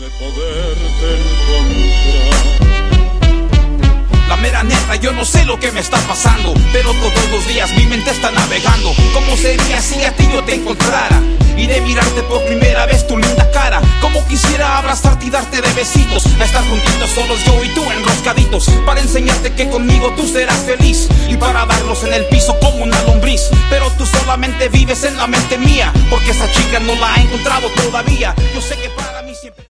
de poderte encontrar. La mera neta, yo no sé lo que me está pasando, pero todos los días mi mente está navegando. ¿Cómo sería si a ti yo te encontrara? Y de mirarte por primera vez tu linda cara, como quisiera abrazarte y darte de besitos, a estar juntitos solos yo y tú enroscaditos, para enseñarte que conmigo tú serás feliz, y para darlos en el piso como una lombriz. Pero tú solamente vives en la mente mía, porque esa chica no la he encontrado todavía. Yo sé que para mí siempre